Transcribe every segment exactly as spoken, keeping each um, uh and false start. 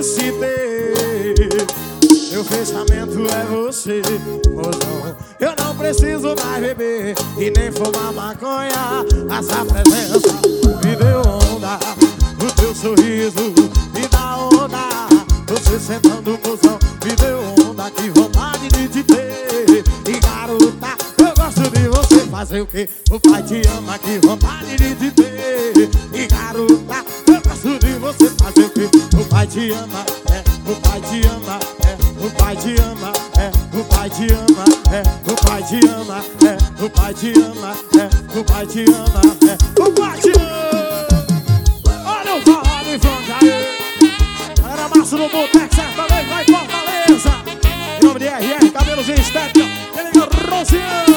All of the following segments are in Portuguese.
citei. Meu fechamento é você, mozão. Eu não preciso mais beber e nem fumar maconha. Essa presença me deu onda. O teu sorriso me dá onda. Você sentando, mozão, me deu onda. Que vontade de te ter. E garota, eu gosto de você. Fazer o que? O pai te ama. Que vontade de te ter. E garota, eu gosto de você. Fazer o que? O pai te ama, é, o pai te ama, é, o pai te ama, é, o pai te ama, é, o pai te ama, é, o pai te ama, é, o pai te ama, é, o pai te ama. Olha o forró de frente aí. Galera massa no Boteco Sertanejo, vai Fortaleza. Em nome de R R, cabelos em estética, ele é Rosiane.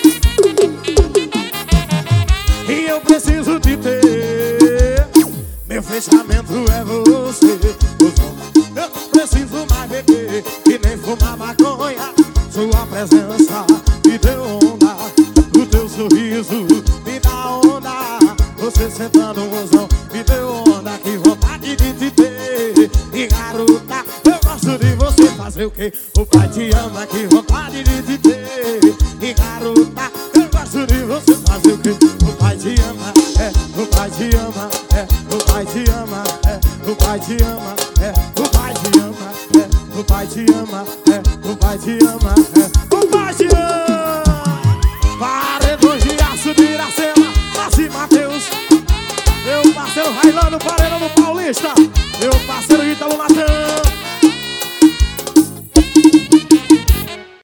E eu preciso te ter. Meu fechamento é você. Eu não preciso mais beber e nem fumar maconha. Sua presença me deu onda. O teu sorriso me dá onda. Você sentando no mozão me deu onda. Que vontade de te ter. E garota, eu gosto de você. Fazer o que? O pai te ama. Que vontade de te ter. E garota, eu gosto de você. Fazer o que? O pai te ama, é, o pai te ama, é, o pai te ama, é, o pai te ama, é, o pai te ama, é, o pai te ama, é, o pai te ama, é, o pai te ama. Paredões de aço de Iracema, Nasce Mateus. Meu parceiro Railano, Paredão do Paulista. Meu parceiro